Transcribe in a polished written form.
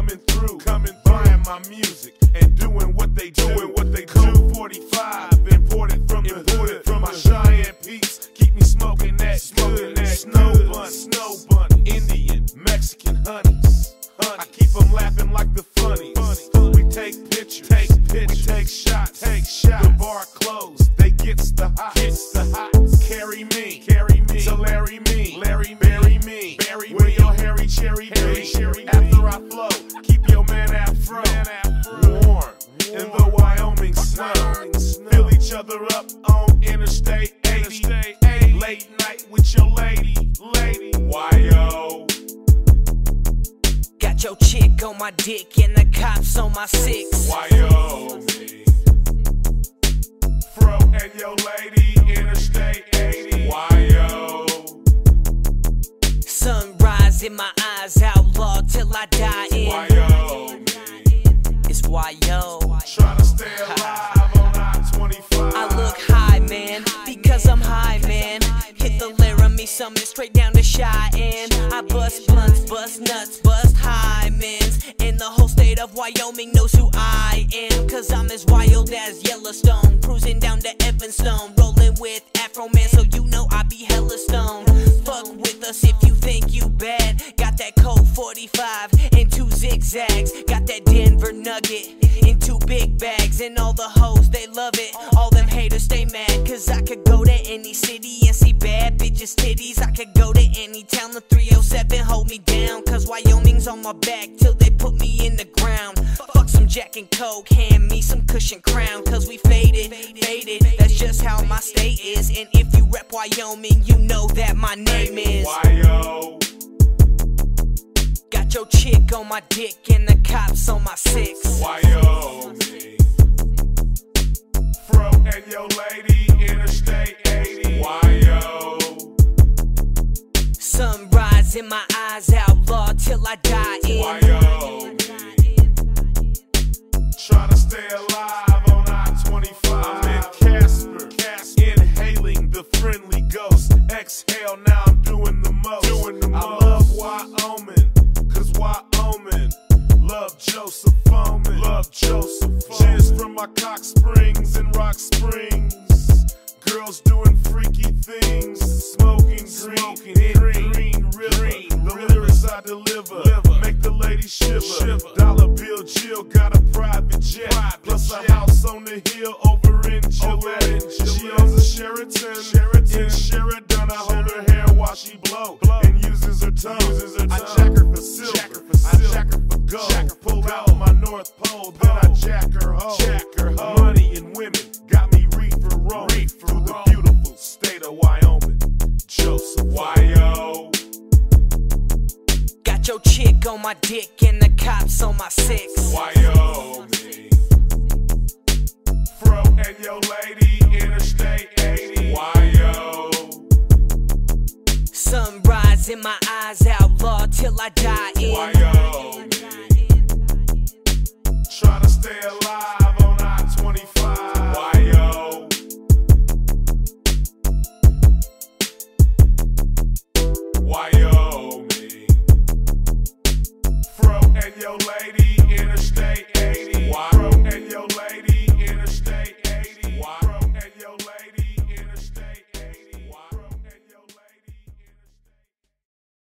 coming through, buying my music and doing what they do. Code 45, imported from the hood, from my Cheyenne peeps. Keep me smoking that snow bunny, Indian, Mexican honeys. I keep them laughing like the funnies. We take pictures, we take shots. The bar closed, they gets the hot. Carry me to Larry me, bury me where your hairy cherry be. After I flow, keep your man afro warm in the Wyoming snow. Fill each other up on Interstate 80. Late night with your lady. Why-yo? Got your chick on my dick and the cops on my six. Why-yo? Fro and your lady, Interstate 80. Why-yo? Sunrise in my eyes, outlaw till I die in. Why-yo? It's why-yo. Tryna stay alive on I-25. I look high, man, because I'm high, man. Hit the Laramie Summit straight down to Cheyenne. I bust blunts, bust nuts, bust high, mans. And the whole state of Wyoming knows who I am. Cause I'm as wild as Yellowstone. Cruising down to Evanstone. Rolling with Afro Man, so you know I be hella stoned. Fuck with us if you think you bad. Got that Code 45 and 2 zigzags. Got that Denver nugget in 2 big bags. And all the hoes, they love it. All them haters stay mad. Cause I could go to any city and see bad bitches' titties. I could go to any town, the 307 hold me down. Cause Wyoming's on my back till they put me in the ground. Fuck some Jack and Coke, hand me some cushion crown. Cause we faded, that's just how my state is. And if you rep Wyoming, you know that my name is Why-yo? Got your chick on my dick and the cops on my six. Why-yo? Fro and your lady, Interstate 80. Why-yo? Sunrise in my eyes, outlaw till I die in. Why-yo? Tryna stay alive on I-25. I'm in Casper, inhaling the friendly ghost. Exhale, now I'm doing the most. I love Wyoming, cause Wyoming love Joseph Foreman. Cheers from my Cock Springs and Rock Springs. Girls doing freaky things, smoking green river. The lyrics I deliver make the lady shiver. Dollar Bill Jill got a private jet, plus a house on the hill over in Gillette. She owns a Sheraton in Sheridan. I hold her hair while she blow and uses her tongue. I jack her for silver, I jack her for gold. Pull out my North Pole, then I jack her hoe. Money and women got me reefer rolling through the beautiful state of Wyoming. Joseph, why-yo? Got your chick on my dick and the cops on my six. Why-yo? Fro and your lady, Interstate 80. Why-yo? Sunrise in my eyes, outlaw till I die in. Why-yo? Tryna stay alive